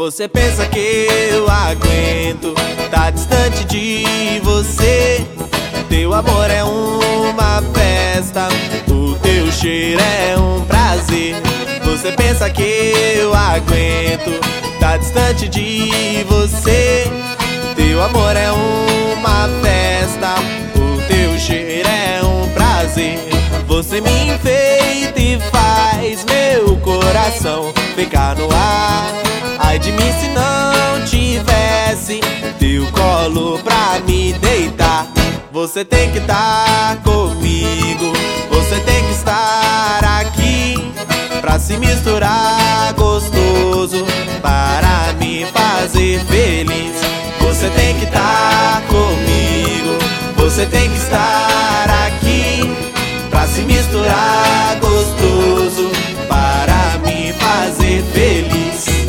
Você pensa que eu aguento tá distante de você? Teu amor é uma festa, o teu cheiro é um prazer. Você pensa que eu aguento tá distante de você? Teu amor é uma festa, o teu cheiro é um prazer. Você me enfeita e faz meu coração ficar no ar. Ai de mim se não tivesse teu colo pra me deitar. Você tem que estar comigo, você tem que estar aqui pra se misturar gostoso, para me fazer feliz. Você tem que estar comigo, você tem que estar aqui pra se misturar gostoso, para me fazer feliz.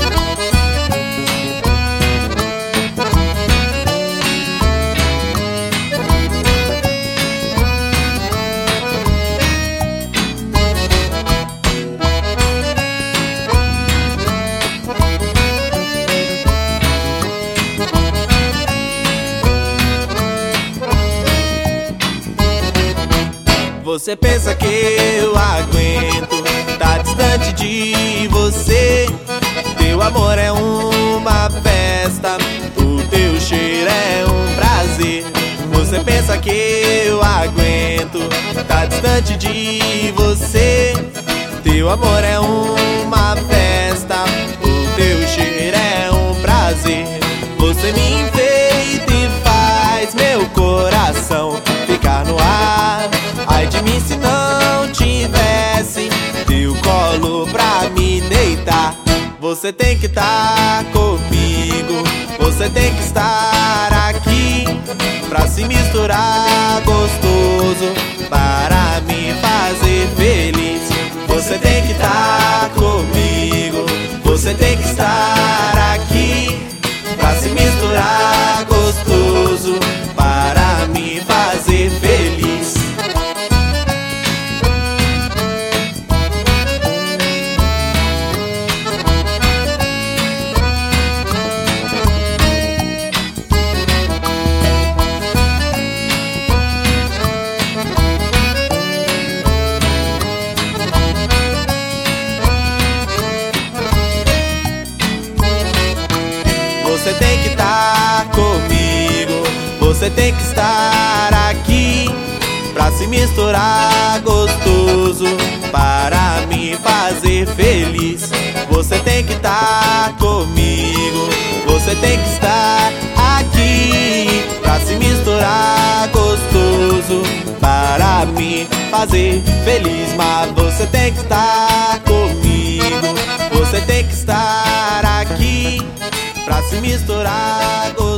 Você pensa que eu aguento tá distante de você? Teu amor é uma festa, o teu cheiro é um prazer. Você pensa que eu aguento tá distante de você? Teu amor é uma festa, o teu cheiro é um prazer. Você me enfeita e faz meu coração ficar no ar. Ai de mim se não tivesse teu colo pra me deitar. Você tem que estar comigo, você tem que estar aqui pra se misturar gostoso, para me fazer feliz. Você tem que estar comigo, você tem que estar aqui pra se misturar gostoso, para me fazer feliz. Você tem que estar comigo, você tem que estar aqui pra se misturar gostoso, para me fazer feliz. Você tem que estar comigo, você tem que estar aqui pra se misturar gostoso, para me fazer feliz. Mas você tem que estar comigo, você tem que estar aqui pra se misturar gostoso.